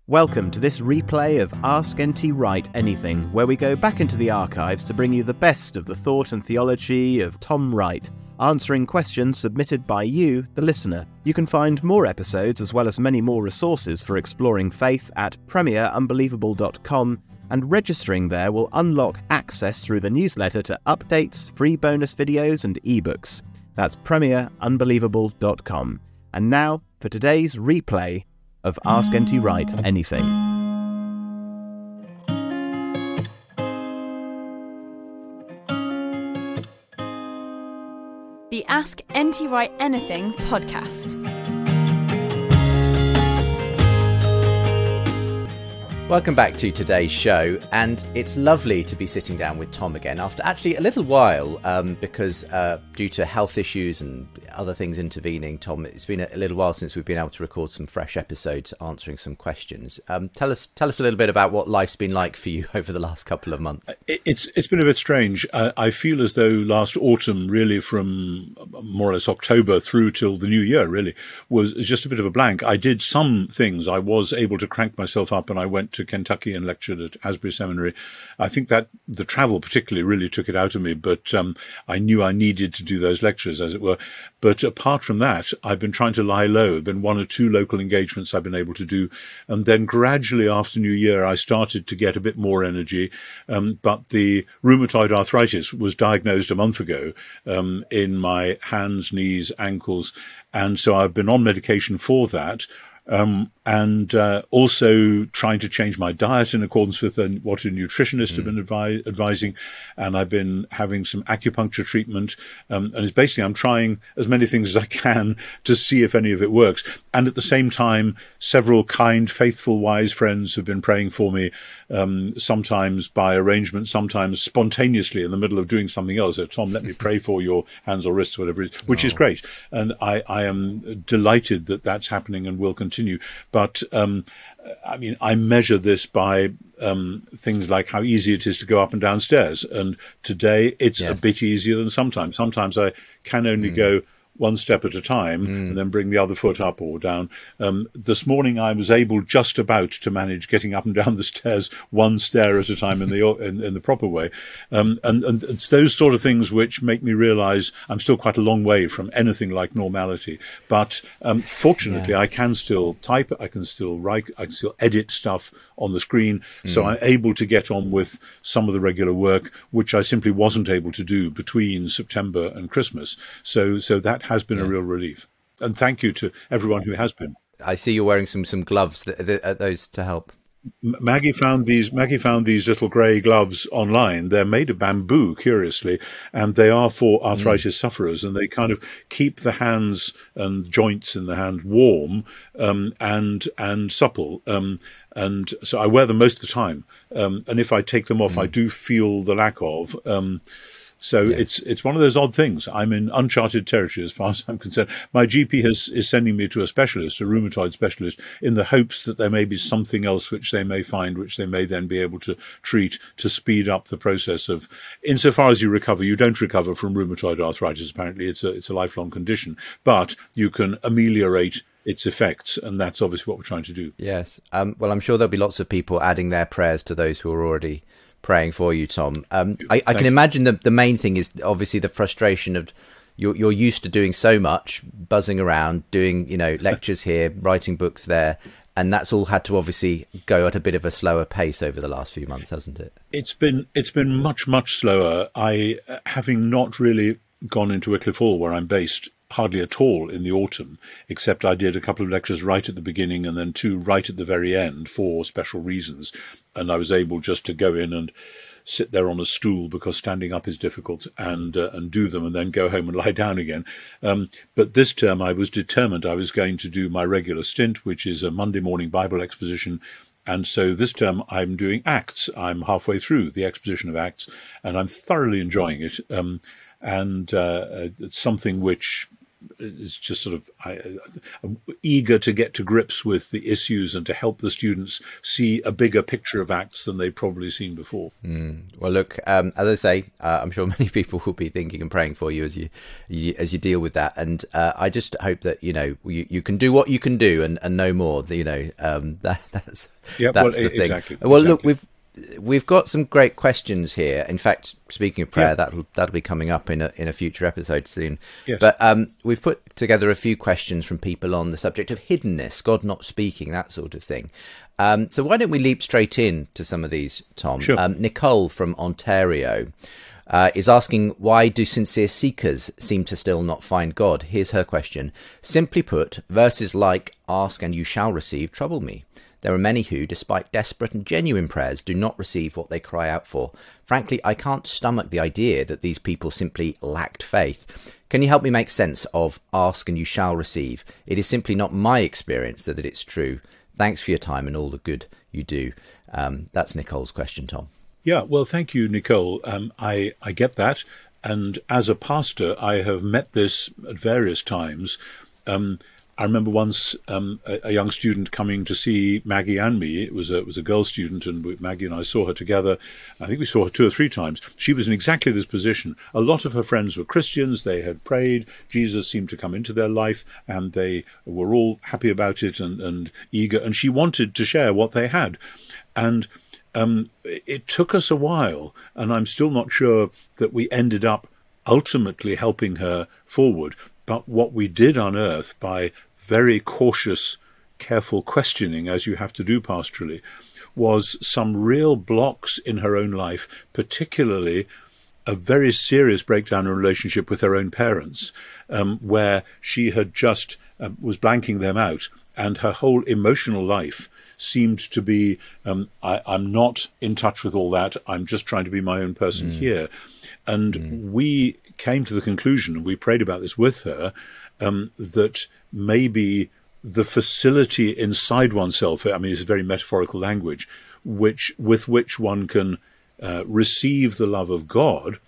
Welcome to this replay of Ask N.T. Wright Anything, where we go back into the archives to bring you the best of the thought and theology of Tom Wright, answering questions submitted by you, the listener. You can find more episodes as well as many more resources for exploring faith at premierunbelievable.com, and registering there will unlock access through the newsletter to updates, free bonus videos and ebooks. That's premierunbelievable.com. And now for today's replay of Ask N.T. Wright Anything. The Ask N.T. Wright Anything podcast. Welcome back to today's show, and it's lovely to be sitting down with Tom again after actually a little while because due to health issues and other things intervening, Tom, it's been a little while since we've been able to record some fresh episodes answering some questions. Tell us a little bit about what life's been like for you over the last couple of months. It's been a bit strange. I feel as though last autumn, really from more or less October through till the new year, really, was just a bit of a blank. I did some things. I was able to crank myself up, and I went to Kentucky and lectured at Asbury Seminary. I think that the travel particularly really took it out of me, but I knew I needed to do those lectures, as it were. But apart from that, I've been trying to lie low. There have been one or two local engagements I've been able to do. And then gradually after New Year, I started to get a bit more energy. But the rheumatoid arthritis was diagnosed a month ago in my hands, knees, ankles. And so I've been on medication for that. And also trying to change my diet in accordance with what a nutritionist have been advising. And I've been having some acupuncture treatment. And it's basically, I'm trying as many things as I can to see if any of it works. And at the same time, several kind, faithful, wise friends have been praying for me, sometimes by arrangement, sometimes spontaneously in the middle of doing something else. So, Tom, let me pray for your hands or wrists, whatever it is, which is great. And I am delighted that that's happening and will continue. But I mean, I measure this by things like how easy it is to go up and down stairs. And today it's a bit easier than sometimes. Sometimes I can only go one step at a time and then bring the other foot up or down. This morning I was able just about to manage getting up and down the stairs one stair at a time in the proper way. And it's those sort of things which make me realize I'm still quite a long way from anything like normality. But fortunately, I can still type, I can still write, I can still edit stuff on the screen. So I'm able to get on with some of the regular work, which I simply wasn't able to do between September and Christmas. So that has been a real relief. And thank you to everyone who has been. I see you're wearing some gloves, those to help. Maggie found these little grey gloves online. They're made of bamboo, curiously, and they are for arthritis sufferers, and they kind of keep the hands and joints in the hand warm and supple. And so I wear them most of the time. And if I take them off, I do feel the lack of. So it's one of those odd things. I'm in uncharted territory as far as I'm concerned. My GP is sending me to a specialist, a rheumatoid specialist, in the hopes that there may be something else which they may find, which they may then be able to treat to speed up the process of, insofar as you recover, you don't recover from rheumatoid arthritis. Apparently it's a lifelong condition, but you can ameliorate its effects, and that's obviously what we're trying to do. Yes. Well, I'm sure there'll be lots of people adding their prayers to those who are already praying for you, Tom. I can imagine the main thing is obviously the frustration of you're used to doing so much, buzzing around, doing lectures here, writing books there, and that's all had to obviously go at a bit of a slower pace over the last few months, hasn't it? It's been much slower. I, having not really gone into Wycliffe Hall, where I'm based, hardly at all in the autumn, except I did a couple of lectures right at the beginning and then two right at the very end for special reasons. And I was able just to go in and sit there on a stool because standing up is difficult and do them and then go home and lie down again. But this term I was determined I was going to do my regular stint, which is a Monday morning Bible exposition. And so this term I'm doing Acts. I'm halfway through the exposition of Acts and I'm thoroughly enjoying it. And it's something which is just sort of eager to get to grips with the issues and to help the students see a bigger picture of Acts than they've probably seen before. Well, look, as I say, I'm sure many people will be thinking and praying for you as you deal with that. And I just hope that you can do what you can do and no more. That's the thing. Exactly. Well, look, we've got some great questions here. In fact, speaking of prayer, that'll be coming up in a future episode soon. Yes. But we've put together a few questions from people on the subject of hiddenness, God not speaking, that sort of thing. So why don't we leap straight in to some of these, Tom? Sure. Nicole from Ontario is asking, why do sincere seekers seem to still not find God? Here's her question. Simply put, verses like "Ask and you shall receive" trouble me. There are many who, despite desperate and genuine prayers, do not receive what they cry out for. Frankly, I can't stomach the idea that these people simply lacked faith. Can you help me make sense of "Ask and you shall receive"? It is simply not my experience that it's true. Thanks for your time and all the good you do. That's Nicole's question, Tom. Yeah, well, thank you, Nicole. I get that. And as a pastor, I have met this at various times. I remember once a young student coming to see Maggie and me. It was a girl student, and Maggie and I saw her together. I think we saw her 2 or 3 times. She was in exactly this position. A lot of her friends were Christians. They had prayed. Jesus seemed to come into their life, and they were all happy about it and eager. And she wanted to share what they had. And it took us a while, and I'm still not sure that we ended up ultimately helping her forward. But what we did unearth by very cautious, careful questioning, as you have to do pastorally, was some real blocks in her own life, particularly a very serious breakdown in relationship with her own parents, where she had just was blanking them out, and her whole emotional life seemed to be, I'm not in touch with all that, I'm just trying to be my own person here. And we came to the conclusion, and we prayed about this with her, that maybe the facility inside oneself, I mean, it's a very metaphorical language, with which one can receive the love of God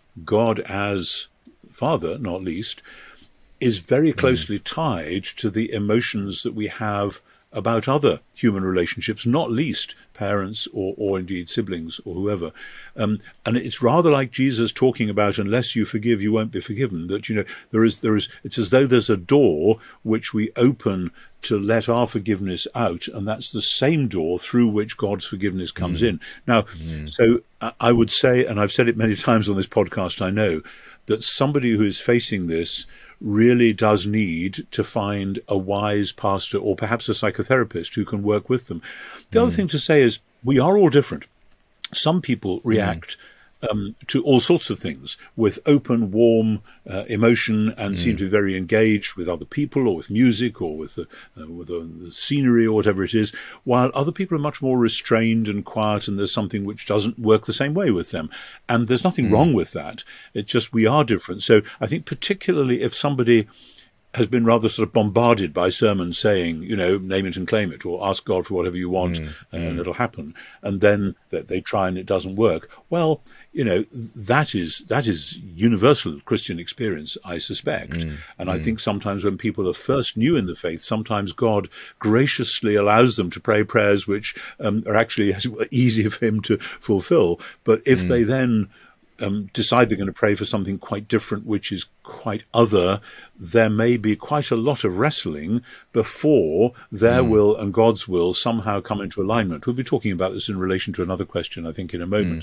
as Father, not least, is very closely tied to the emotions that we have about other human relationships, not least parents or indeed siblings or whoever. And it's rather like Jesus talking about, unless you forgive, you won't be forgiven. That, there is, it's as though there's a door which we open to let our forgiveness out, and that's the same door through which God's forgiveness comes in. Now, so I would say, and I've said it many times on this podcast, I know, that somebody who is facing this really does need to find a wise pastor or perhaps a psychotherapist who can work with them. The other thing to say is we are all different. Some people react to all sorts of things with open, warm emotion and seem to be very engaged with other people or with music or with the scenery or whatever it is, while other people are much more restrained and quiet, and there's something which doesn't work the same way with them. And there's nothing wrong with that. It's just we are different. So I think particularly if somebody has been rather sort of bombarded by sermons saying, name it and claim it, or ask God for whatever you want and it'll happen, and then they try and it doesn't work. Well, that is universal Christian experience, I suspect. And I think sometimes when people are first new in the faith, sometimes God graciously allows them to pray prayers which are actually easier for him to fulfill. But if they then decide they're going to pray for something quite different, which is quite other, there may be quite a lot of wrestling before their will and God's will somehow come into alignment. We'll be talking about this in relation to another question, I think, in a moment.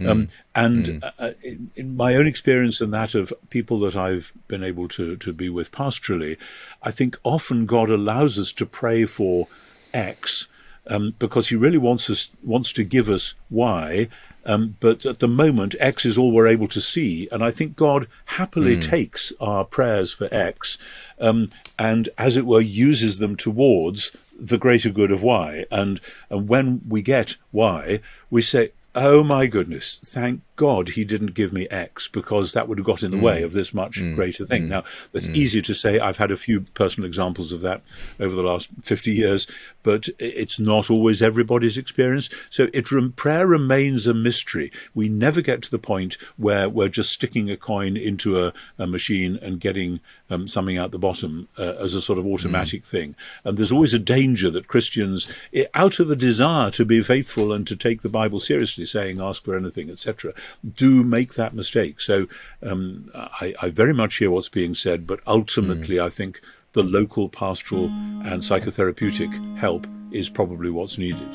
In my own experience and that of people that I've been able to be with pastorally, I think often God allows us to pray for X because he really wants to give us Y. But at the moment, X is all we're able to see. And I think God happily takes our prayers for X and, as it were, uses them towards the greater good of Y. And when we get Y, we say, Oh my goodness. Thank God he didn't give me X, because that would have got in the way of this much greater thing. Now, that's easy to say. I've had a few personal examples of that over the last 50 years, but it's not always everybody's experience. So prayer remains a mystery. We never get to the point where we're just sticking a coin into a machine and getting something out the bottom as a sort of automatic thing. And there's always a danger that Christians, out of a desire to be faithful and to take the Bible seriously, saying ask for anything, etc., do make that mistake. So I very much hear what's being said, but ultimately I think the local pastoral and psychotherapeutic help is probably what's needed.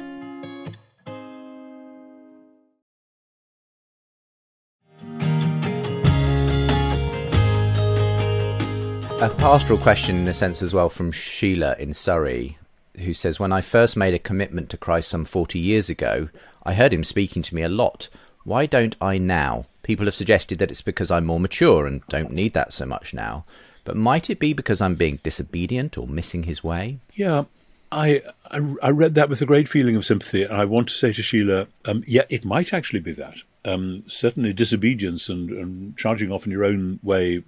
A pastoral question in a sense as well from Sheila in Surrey, who says, when I first made a commitment to Christ some 40 years ago, I heard him speaking to me a lot. Why don't I now? People have suggested that it's because I'm more mature and don't need that so much now. But might it be because I'm being disobedient or missing his way? Yeah, I read that with a great feeling of sympathy. And I want to say to Sheila, yeah, it might actually be that. Certainly disobedience and charging off in your own way,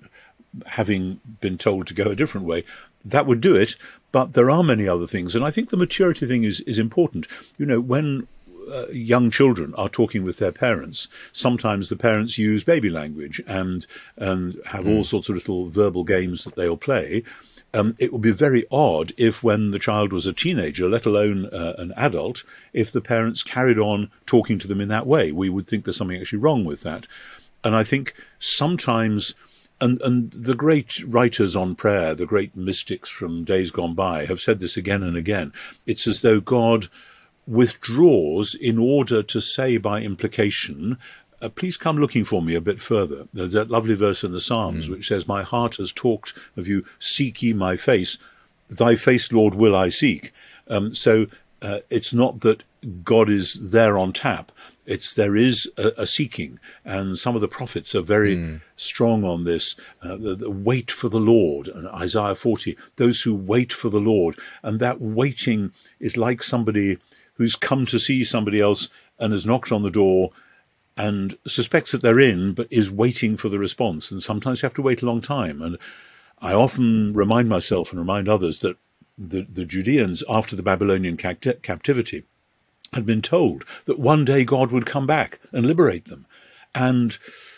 having been told to go a different way, that would do it. But there are many other things. And I think the maturity thing is important. You know, when young children are talking with their parents, sometimes the parents use baby language and have all sorts of little verbal games that they'll play. It would be very odd if, when the child was a teenager, let alone an adult, if the parents carried on talking to them in that way. We would think there's something actually wrong with that. And I think sometimes, and the great writers on prayer, the great mystics from days gone by, have said this again and again. It's as though God withdraws in order to say by implication, please come looking for me a bit further. There's that lovely verse in the Psalms which says, my heart has talked of you, seek ye my face. Thy face, Lord, will I seek. So it's not that God is there on tap. There is a seeking, and some of the prophets are very strong on this. The wait for the Lord, and Isaiah 40, those who wait for the Lord. And that waiting is like somebody who's come to see somebody else and has knocked on the door and suspects that they're in, but is waiting for the response. And sometimes you have to wait a long time. And I often remind myself and remind others that the Judeans, after the Babylonian captivity, had been told that one day God would come back and liberate them. And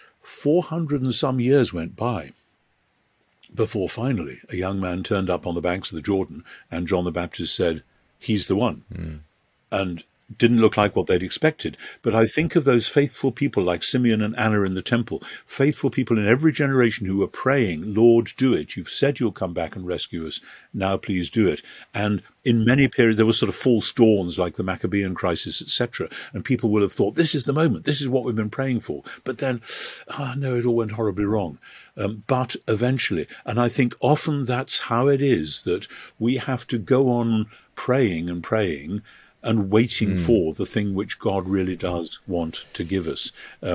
400 and some years went by before finally a young man turned up on the banks of the Jordan, and John the Baptist said, he's the one. And didn't look like what they'd expected. But I think of those faithful people like Simeon and Anna in the temple, faithful people in every generation who were praying, Lord, do it. You've said you'll come back and rescue us. Now please do it. And in many periods, there were sort of false dawns like the Maccabean crisis, etc. And people will have thought, this is the moment. This is what we've been praying for. But then, no, it all went horribly wrong. But eventually, and I think often that's how it is, that we have to go on praying and praying and waiting for the thing which God really does want to give us.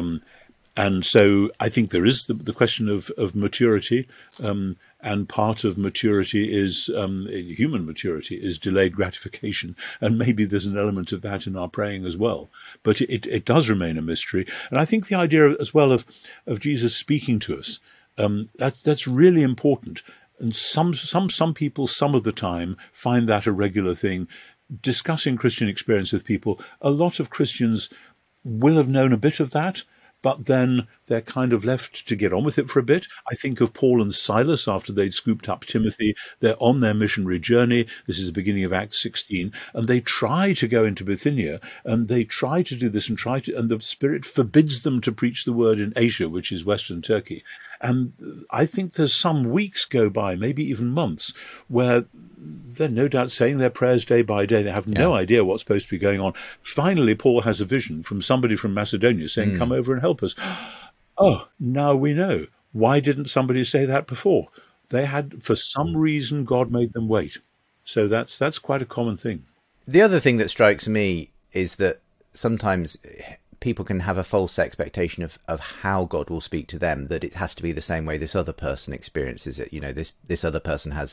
And so I think there is the question of maturity, and part of maturity is, human maturity is delayed gratification. And maybe there's an element of that in our praying as well. But it does remain a mystery. And I think the idea as well of Jesus speaking to us, that's really important. And some people, some of the time, find that a regular thing. Discussing Christian experience with people, a lot of Christians will have known a bit of that, but then they're kind of left to get on with it for a bit. I think of Paul and Silas after they'd scooped up Timothy. They're on their missionary journey. This is the beginning of Acts 16. And they try to go into Bithynia, and they try to do this and the Spirit forbids them to preach the word in Asia, which is Western Turkey. And I think there's some weeks go by, maybe even months, where they're no doubt saying their prayers day by day. They have no idea what's supposed to be going on. Finally, Paul has a vision from somebody from Macedonia saying, come over and help us. Oh, now we know. Why didn't somebody say that before? They had, for some reason, God made them wait. So that's quite a common thing. The other thing that strikes me is that sometimes people can have a false expectation of how God will speak to them, that it has to be the same way this other person experiences it. You know, this other person has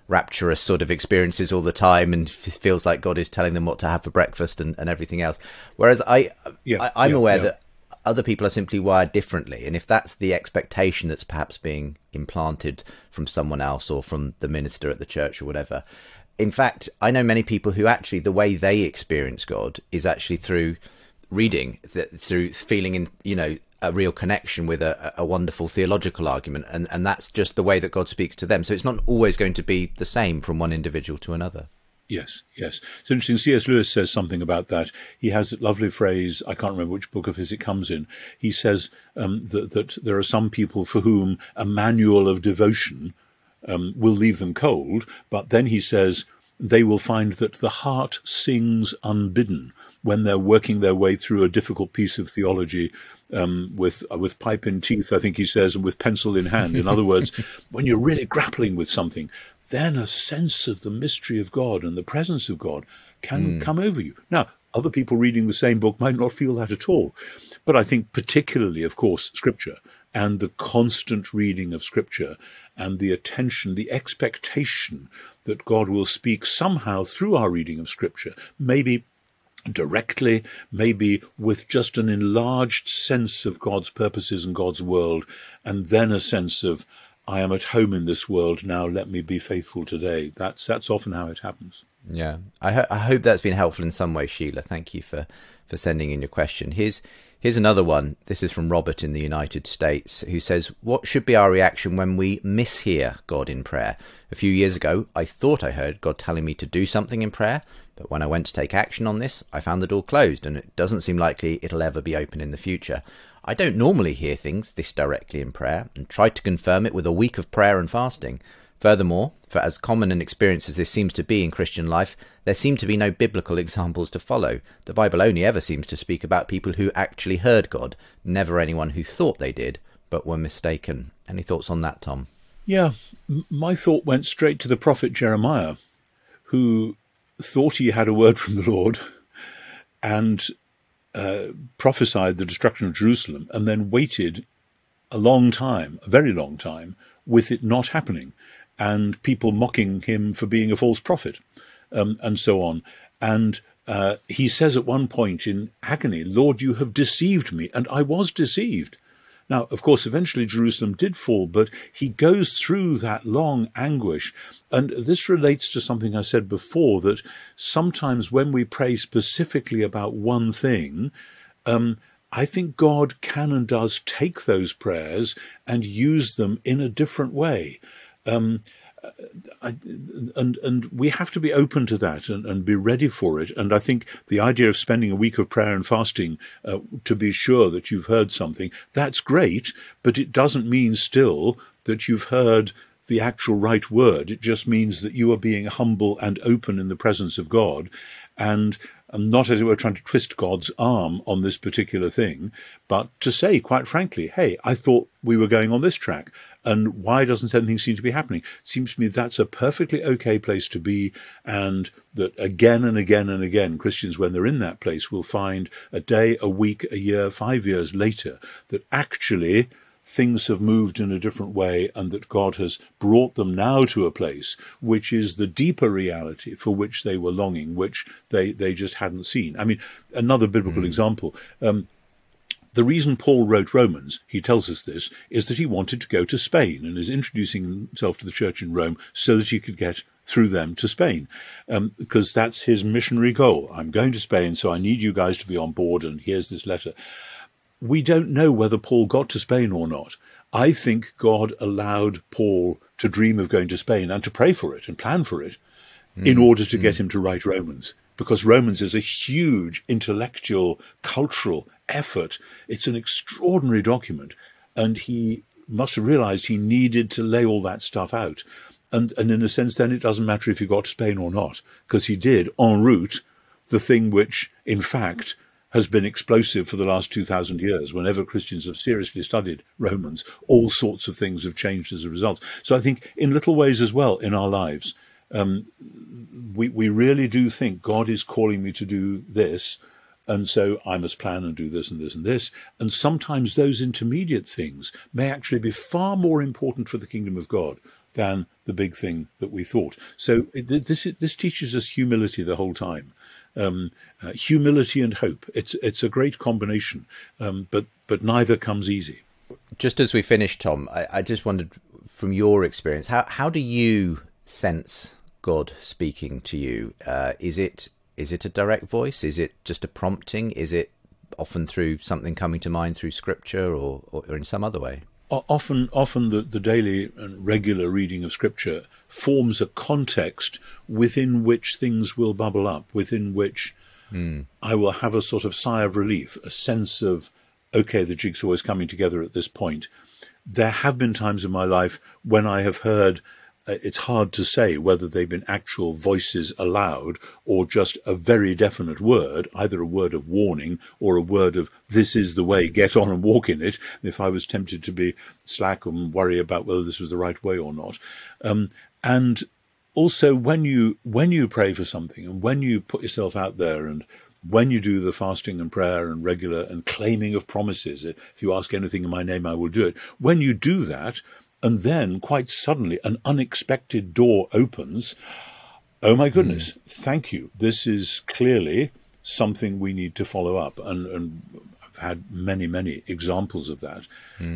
rapturous sort of experiences all the time and feels like God is telling them what to have for breakfast and everything else. Whereas I'm aware that other people are simply wired differently. And if that's the expectation that's perhaps being implanted from someone else or from the minister at the church or whatever, in fact, I know many people who actually the way they experience God is actually through reading, through feeling in, a real connection with a wonderful theological argument. And that's just the way that God speaks to them. So it's not always going to be the same from one individual to another. Yes. It's interesting. C.S. Lewis says something about that. He has a lovely phrase. I can't remember which book of his it comes in. He says that there are some people for whom a manual of devotion will leave them cold. But then he says they will find that the heart sings unbidden when they're working their way through a difficult piece of theology with pipe in teeth, I think he says, and with pencil in hand. In other words, when you're really grappling with something, then a sense of the mystery of God and the presence of God can come over you. Now, other people reading the same book might not feel that at all. But I think particularly, of course, Scripture and the constant reading of Scripture and the attention, the expectation that God will speak somehow through our reading of Scripture, maybe directly, maybe with just an enlarged sense of God's purposes and God's world, and then a sense of, I am at home in this world now, let me be faithful today. That's often how it happens. Yeah, I hope that's been helpful in some way, Sheila. Thank you for sending in your question. Here's another one. This is from Robert in the United States, who says, what should be our reaction when we mishear God in prayer? A few years ago, I thought I heard God telling me to do something in prayer, but when I went to take action on this, I found the door closed, and it doesn't seem likely it'll ever be open in the future. I don't normally hear things this directly in prayer, and tried to confirm it with a week of prayer and fasting. Furthermore, for as common an experience as this seems to be in Christian life, there seem to be no biblical examples to follow. The Bible only ever seems to speak about people who actually heard God, never anyone who thought they did, but were mistaken. Any thoughts on that, Tom? Yeah, my thought went straight to the prophet Jeremiah, who thought he had a word from the Lord and prophesied the destruction of Jerusalem, and then waited a long time, a very long time, with it not happening, and people mocking him for being a false prophet, and so on. And he says at one point in agony, Lord, you have deceived me, and I was deceived. Now, of course, eventually Jerusalem did fall, but he goes through that long anguish. And this relates to something I said before, that sometimes when we pray specifically about one thing, I think God can and does take those prayers and use them in a different way. And we have to be open to that and be ready for it. And I think the idea of spending a week of prayer and fasting to be sure that you've heard something, that's great, but it doesn't mean still that you've heard the actual right word. It just means that you are being humble and open in the presence of God, and not, as it were, trying to twist God's arm on this particular thing, but to say, quite frankly, hey, I thought we were going on this track, and why doesn't anything seem to be happening? It seems to me that's a perfectly okay place to be, and that again and again and again, Christians, when they're in that place, will find a day, a week, a year, 5 years later, that actually things have moved in a different way, and that God has brought them now to a place which is the deeper reality for which they were longing, which they just hadn't seen. I mean, another biblical example, the reason Paul wrote Romans, he tells us this, is that he wanted to go to Spain and is introducing himself to the church in Rome so that he could get through them to Spain, because that's his missionary goal. I'm going to Spain, so I need you guys to be on board, and here's this letter. We don't know whether Paul got to Spain or not. I think God allowed Paul to dream of going to Spain and to pray for it and plan for it in order to get him to write Romans, because Romans is a huge intellectual, cultural effort. It's an extraordinary document, and he must have realized he needed to lay all that stuff out. And in a sense, then it doesn't matter if he got to Spain or not, because he did, en route, the thing which, in fact, has been explosive for the last 2,000 years. Whenever Christians have seriously studied Romans, all sorts of things have changed as a result. So I think in little ways as well in our lives, we really do think God is calling me to do this, and so I must plan and do this and this and this. And sometimes those intermediate things may actually be far more important for the kingdom of God than the big thing that we thought. So this teaches us humility the whole time. Humility and hope. It's a great combination, but neither comes easy. Just as we finish, Tom, I just wondered, from your experience, how do you sense God speaking to you? Is it a direct voice? Is it just a prompting? Is it often through something coming to mind through Scripture, or in some other way? Often the daily and regular reading of Scripture forms a context within which things will bubble up, within which I will have a sort of sigh of relief, a sense of, okay, the jigsaw is coming together at this point. There have been times in my life when I have heard, it's hard to say whether they've been actual voices aloud or just a very definite word, either a word of warning or a word of, this is the way, get on and walk in it, if I was tempted to be slack and worry about whether this was the right way or not. And also when you pray for something, and when you put yourself out there, and when you do the fasting and prayer and regular and claiming of promises, if you ask anything in my name, I will do it. When you do that, and then quite suddenly an unexpected door opens, oh my goodness, thank you. This is clearly something we need to follow up. And I've had many examples of that.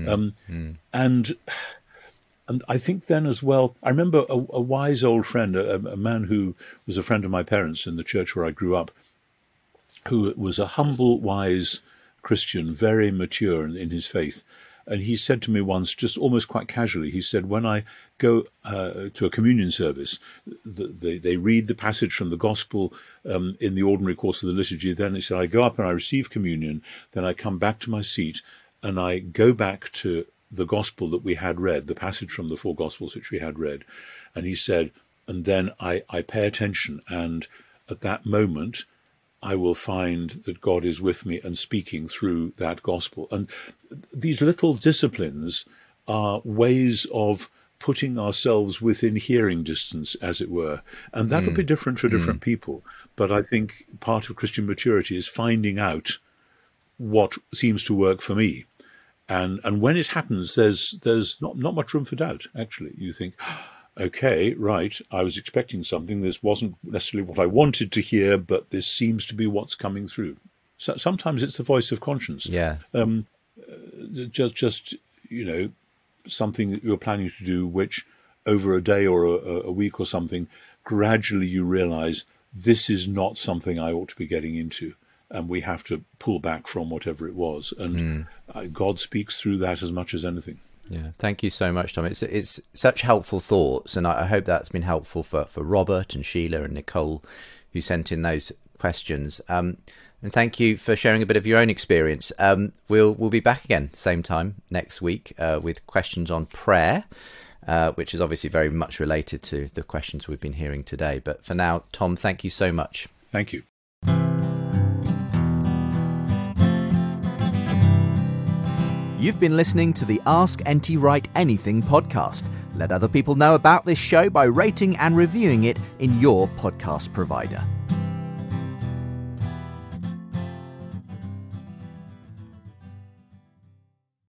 And I think then as well, I remember a wise old friend, a man who was a friend of my parents in the church where I grew up, who was a humble, wise Christian, very mature in his faith. And he said to me once, just almost quite casually, he said, when I go to a communion service, they read the passage from the gospel in the ordinary course of the liturgy. Then he said, I go up and I receive communion. Then I come back to my seat and I go back to the gospel that we had read, the passage from the four gospels which we had read. And he said, and then I pay attention. And at that moment, I will find that God is with me and speaking through that gospel. And these little disciplines are ways of putting ourselves within hearing distance, as it were. And that'll be different for different people. But I think part of Christian maturity is finding out what seems to work for me. And when it happens, there's not much room for doubt, actually. You think, okay, right, I was expecting something. This wasn't necessarily what I wanted to hear, but this seems to be what's coming through. So sometimes it's the voice of conscience. Yeah. Just something that you're planning to do, which over a day or a week or something, gradually you realize this is not something I ought to be getting into. And we have to pull back from whatever it was. And God speaks through that as much as anything. Yeah, thank you so much, Tom. It's such helpful thoughts, and I hope that's been helpful for Robert and Sheila and Nicole, who sent in those questions. And thank you for sharing a bit of your own experience. We'll be back again same time next week with questions on prayer, which is obviously very much related to the questions we've been hearing today. But for now, Tom, thank you so much. Thank you. You've been listening to the Ask N.T. Wright Anything podcast. Let other people know about this show by rating and reviewing it in your podcast provider.